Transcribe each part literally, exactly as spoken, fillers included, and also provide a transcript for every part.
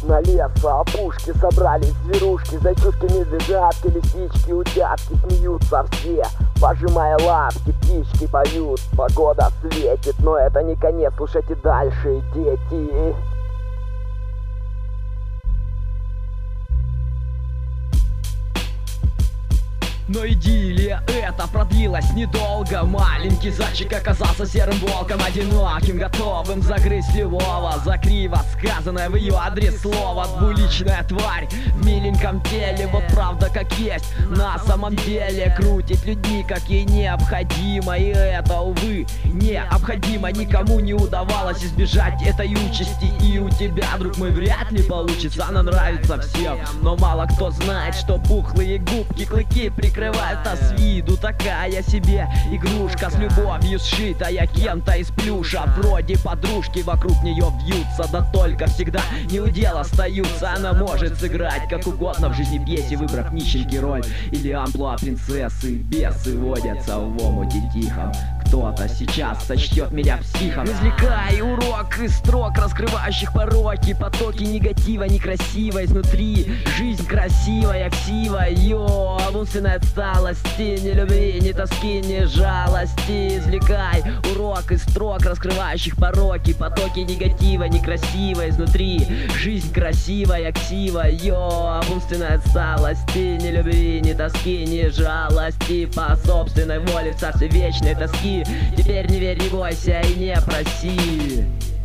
На леса, опушки собрались зверушки, зайчушки, медвежатки, лисички, утятки. Смеются все, пожимая лапки, птички поют. Погода светит, но это не конец, слушайте дальше, дети. Но идиллия эта продлилась недолго. Маленький зайчик оказался серым волком, одиноким, готовым загрызть любого за криво сказанное в ее адрес слово. Двуличная тварь в миленьком теле, вот правда как есть. На самом деле крутит людьми, как ей необходимо. И это, увы, необходимо. Никому не удавалось избежать этой участи. И у тебя, друг мой, вряд ли получится. Она нравится всем, но мало кто знает, что пухлые губки, клыки прикрывают, а с виду такая себе игрушка, с любовью сшитая кем-то из плюша. Вроде подружки вокруг нее вьются, да только всегда не у дела остаются. Она может сыграть как угодно в жизни пьесе, выбрав нищенки роль или амплуа принцессы. Бесы водятся в омуте тихом, кто-то сейчас сочтет меня психом. Извлекай урок из строк, раскрывающих пороки, потоки негатива, некрасиво изнутри. Жизнь красивая, ксива, йо, умственная отсталости, ни любви, ни тоски, ни жалости. Извлекай урок из строк, раскрывающих пороки, потоки негатива, некрасиво изнутри. Жизнь красивая, ксива, йо, умственной отсталости, ни любви, ни тоски, ни жалости. По собственной воле в царстве вечной тоски. Теперь не верь, не бойся и не проси.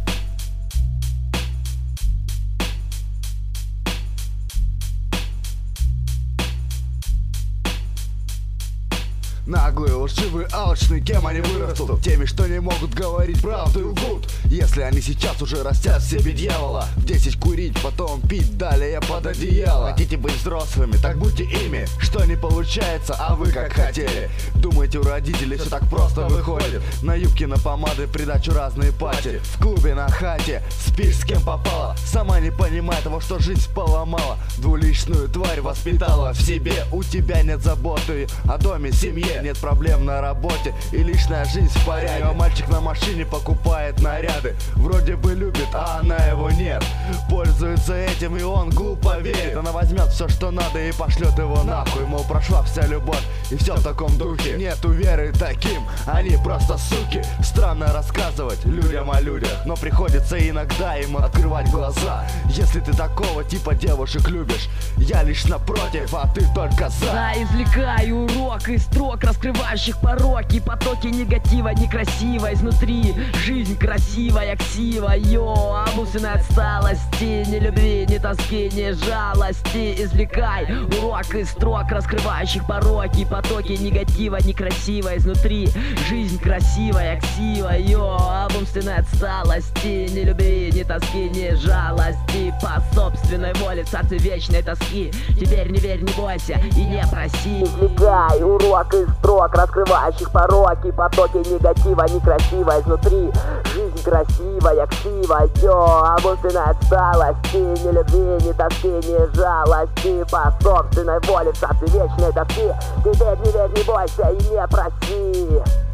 Наглые, лживые, алчные, кем они вырастут? Теми, что не могут говорить правду и лгут. Если они сейчас уже растят в себе дьявола, в десять курить, потом пить, далее под одеяло. Хотите быть взрослыми, так будьте ими. Что не получается, а вы как хотели. Думаете, у родителей все так просто выходит? На юбке, на помады, придачу разные пати. В клубе, на хате, спишь с кем попало. Сама не понимая того, что жизнь поломала. Двуличную тварь воспитала в себе. У тебя нет заботы о доме, семье. Нет проблем на работе и личная жизнь в порядке. А мальчик на машине покупает наряды, вроде бы любит, а она его нет. Пользуется этим, и он глупо верит. Она возьмет все, что надо, и пошлет его нахуй. Мол, прошла вся любовь, и все в таком духе. Нету веры таким, они просто суки. Странно рассказывать людям о людях, но приходится иногда им открывать глаза. Если ты такого типа девушек любишь, я лишь напротив, а ты только за. Да, извлекаю урок из строк, раскрывающих пороки, потоки негатива, некрасиво изнутри. Жизнь красивая, ксива, йо, умственной отсталости, ни любви, ни тоски, ни жалости. Извлекай урок из строк, раскрывающих пороки, потоки негатива, некрасиво изнутри. Жизнь красивая, ксива, йо, умственной отсталости, ни любви, ни тоски, ни жалости. По собственной воле в царстве вечной тоски. Теперь не верь, не бойся и не проси. Извлекай урок из строк, раскрывающих пороки, потоки негатива, некрасиво изнутри. Жизнь красивая, ксива, йо, умственной отсталости, ни любви, ни тоски, ни жалости. По собственной воле в царстве вечной тоски. Теперь не верь, не бойся и не проси.